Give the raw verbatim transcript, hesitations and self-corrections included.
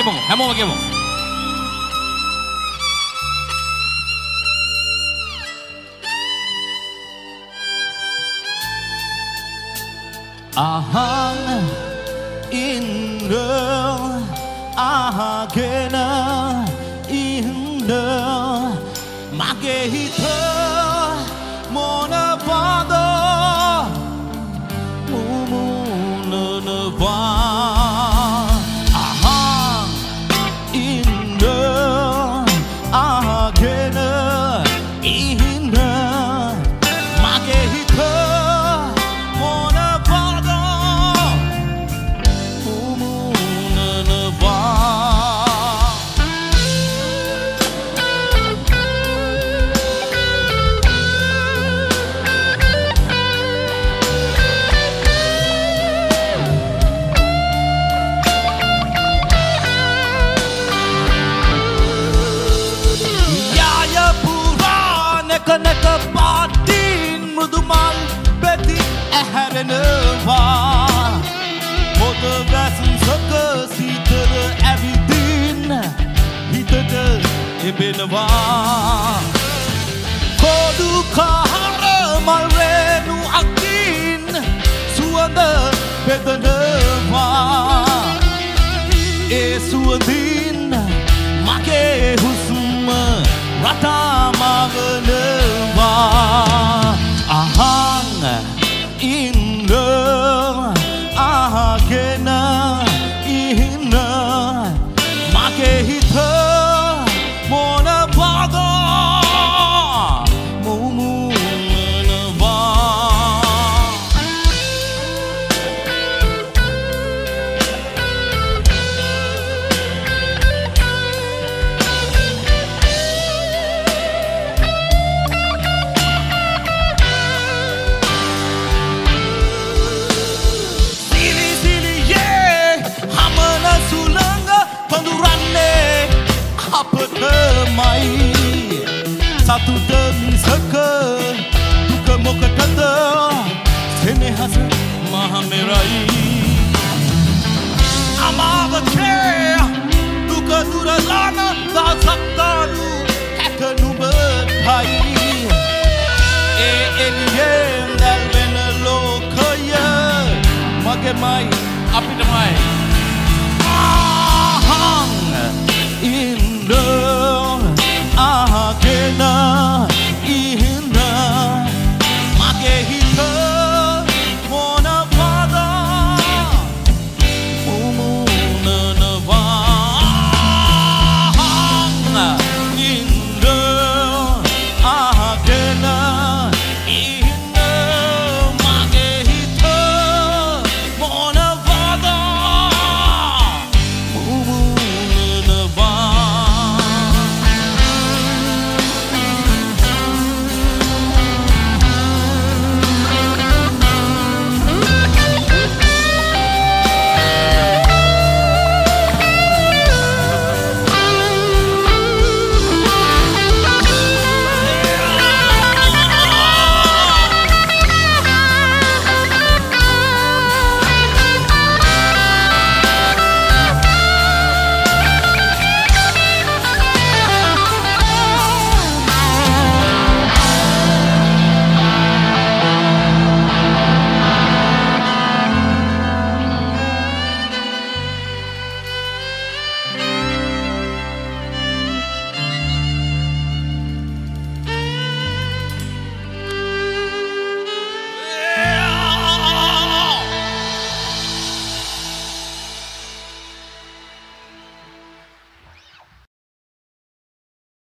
ගෙමු හැමෝම ගෙමු අහන් ඉන්න අහගෙන ඉන්න මගේ හිත මොනවද මුමුණනවා අහන් ඉන්න අහගෙන ඉන්න මගේ හිත Neka patin mudumal beti ඇහැරෙනවා මොද වැසුම් සක සීතල ඇවිදින් හිතට එබෙනවා කොඩු කහර මල් රේණු අකින් සුවඳ බෙදනවා ඒ සුවඳින් මගේ හුස්ම රටා මවනවා අහන් ඉන්න අහගෙන ඉන්න මගේ හිත මොනවද මුමුණනවා අපටමයි සතුට මිසක දුක මොකටද සෙනෙහස මහමෙරයි අමාවතේ දුක දුරලන දසක්තා